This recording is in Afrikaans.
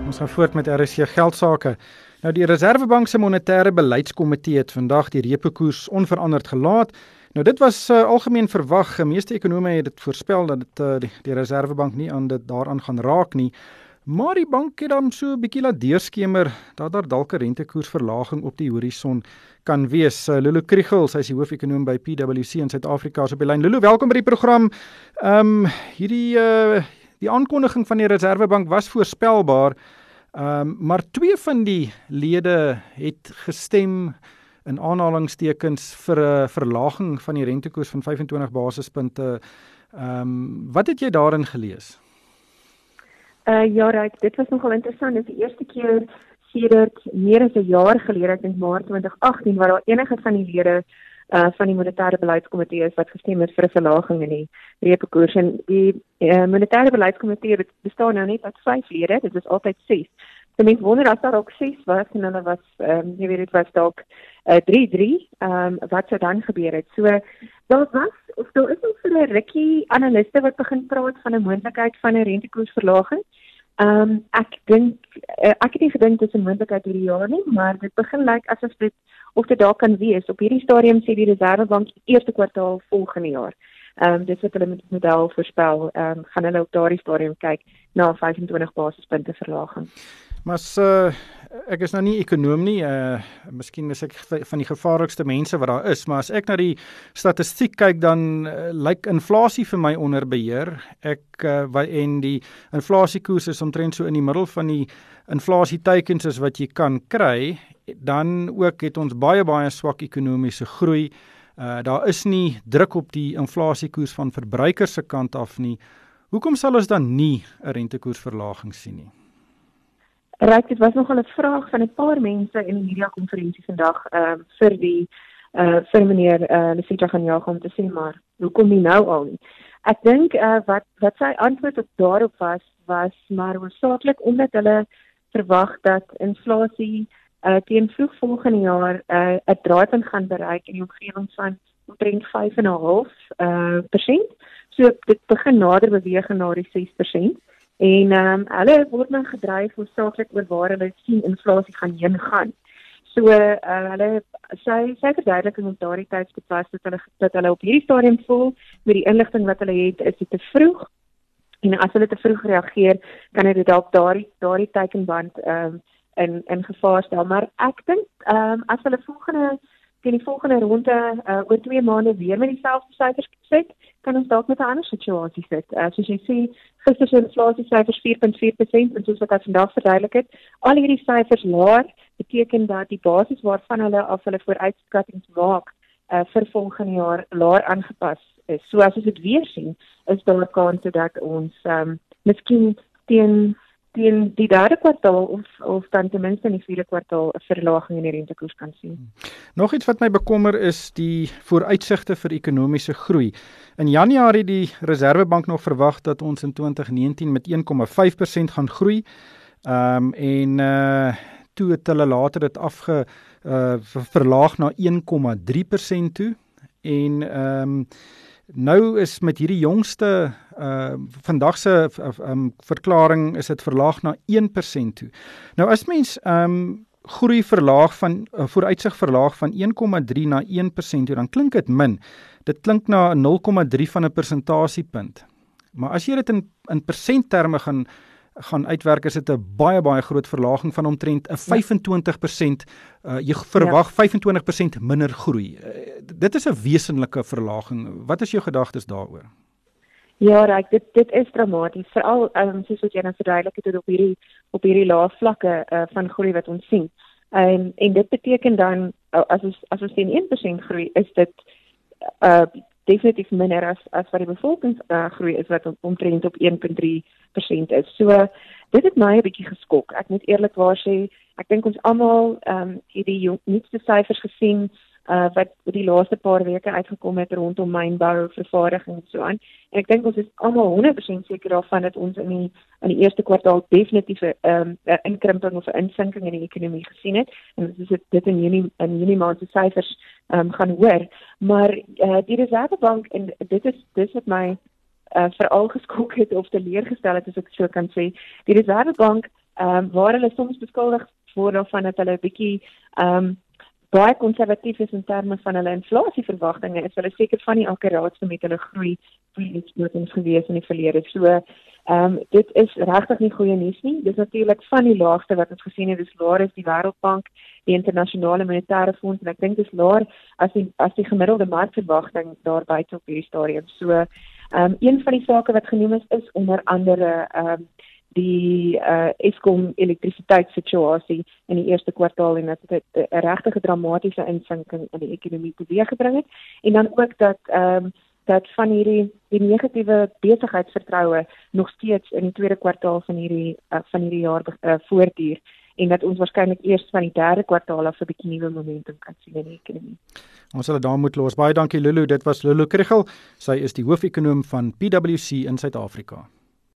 Ons gaan voort met RSC Geldsaake. Nou die Reserwebank se monetêre beleidskomitee het vandag die repo-koers onveranderd gelaat. Nou dit was algemeen verwag. Meeste ekonome het dit voorspel dat die Reserwebank nie daaraan gaan raak nie. Maar die bank het dan so 'n bietjie laat deurskemer dat daar dalk 'n rentekoersverlaging op die horison kan wees. Lulu Kriel, sy is die hoof-ekonoom by PwC in Suid-Afrika op die lyn. Lulu, welkom by die program. Die aankondiging van die Reserwebank was voorspelbaar, maar 2 van die lede het gestem in aanhalingstekens vir 'n verlaging van die rentekoers van 25 basispunte. Wat het jy daarin gelees? Ja, Ryk, dit was nogal interessant. Dit is die eerste keer sedert meer as 'n jaar gelede, ek dink Maart 2018, waar daar enige van die lede van die monetêre beleidskomitee is wat gestem het vir 'n verlaging in die repo-koers. En die monetêre beleidskomitee bestaan nou net uit 5 lede, dit is altyd 6. So mense wonder as daar ook 6 was en hulle was, jy weet dit was dalk 3-3, wat sou dan gebeur het? So daar is ook vir 'n rukkie analiste wat begin praat van 'n moontlikheid van 'n rentekoersverlaging. Ek het nie gedink dit is 'n moontlikheid hierdie jaar nie, maar dit begin lyk asof dit daar kan wees. Op hierdie stadium sê die Reserwebank eerste kwartaal volgende jaar. Dis wat hulle met die model voorspel, gaan hulle op daardie stadium kyk na 25 basispunte verlaging. Maar ek is nou nie ekonoom nie, miskien is ek van die gevaarlikste mense wat daar is, maar as ek na die statistiek kyk, dan lyk inflasie vir my onder beheer. En die inflasiekoers is omtrent so in die middel van die inflasieteikens is wat jy kan kry. Dan ook het ons baie swak ekonomiese groei. Daar is nie druk op die inflasiekoers van verbruikers se kant af nie. Hoekom sal ons dan nie 'n rentekoersverlaging sien nie? Ryk, dit was nogal 'n vraag van 'n paar mense in die media-konferensie vandag vir meneer Lesita gaan jaag om te sê, maar hoekom nie nou al nie? Ek dink wat sy antwoord op daarop was maar hoofsaaklik omdat hulle verwag dat inflasie teen vroeg volgende jaar 'n draaipunt gaan bereik in die omgewing van omtrent 5,5%. So dit begin nader beweeg na die 6%. En hulle word nou gedryf hoofsaaklik oor waar hulle sien inflasie heen gaan. So sy verduideliking op daardie tydstip was dat hulle op hierdie stadium voel met die inligting wat hulle het, is dit te vroeg. En as hulle te vroeg reageer, kan dit dalk daardie teikenband in gevaar stel. Maar ek dink as hulle teen die volgende ronde oor 2 maande weer met dieselfde syfers sit, kan ons dalk met 'n ander situasie sit. Soos jy sê, gister se inflasiesyfers 4,4% en soos wat ek vandag verduidelik het, al hierdie syfers laer beteken dat die basis waarvan hulle vooruitskattinge maak vir volgende jaar laer aangepas is. So as ons dit weer sien, is daar 'n kans dat ons miskien teen die derde kwartaal of dan ten minste in die vierde kwartaal 'n verlaging in die rentekoers kan sien. Nog iets wat my bekommer is die vooruitsigte vir ekonomiese groei. In Januarie het die Reserwebank nog verwag dat ons in 2019 met 1,5% gaan groei. Toe het hulle later dit verlaag na 1,3% toe. En nou is met hierdie jongste vandag se verklaring is dit verlaag na 1% toe. Nou as mens groei vooruitsig verlaag van 1,3 na 1% toe, dan klink dit min. Dit klink na 0,3 van 'n persentasiepunt. Maar as jy dit in persentterme gaan uitwerk, is dit 'n baie groot verlaging van omtrent 'n 25%. Jy verwag 25% minder groei. Dit is 'n wesenlike verlaging. Wat is jou gedagtes daaroor? Ja, Ryk, dit is dramaties. Veral soos wat jy nou verduidelik het op hierdie lae vlakke van groei wat ons sien. En dit beteken dan as ons teen 1% groei, is dit definitief minder as wat die bevolkingsgroei is wat omtrent op 1,3% is. So dit het my 'n bietjie geskok. Ek moet eerlikwaar sê, ek dink ons almal het die nuutste syfers gesien wat die laaste paar weke uitgekom het rondom mynbou, vervaardiging en so aan. En ek dink ons is almal 100% seker daarvan dat ons in die eerste kwartaal definitief 'n inkrimping of 'n insinking in die ekonomie gesien het. En dit in Junie maand se syfers gaan hoor. Maar die Reserwebank, en dit wat my veral geskok het of teleurgestel het, as ek so kan sê, die Reserwebank waar hulle soms beskuldig word daarvan dat hulle 'n bietjie baie konservatief is in terme van hulle inflasieverwagtinge, is hulle seker van die akkuraatste met hulle groei vooruitskatings gewees in die verlede. So dit is regtig nie goeie nuus nie. Dis natuurlik van die laagste wat ons gesien het, dis laer as die Wêreldbank, die Internasionale Monetaire Fonds, en ek dink dis laer as die gemiddelde markverwagting daar buite op hierdie stadium. So een van die sake wat genoem is onder andere die Eskom elektrisiteitssituasie in die eerste kwartaal en dat dit 'n regtig dramatiese insinking in die ekonomie teweeggebring het, en dan ook dat van die negatiewe besigheidsvertroue nog steeds in die tweede kwartaal van hierdie jaar voortduur, en dat ons waarskynlik eers van die derde kwartaal af 'n bietjie nuwe momentum kan sien in die ekonomie. Ons sal dit daar moet los. Baie dankie Lulu. Dit was Lulu Krichel. Sy is die hoofekonoom van PwC in Suid-Afrika.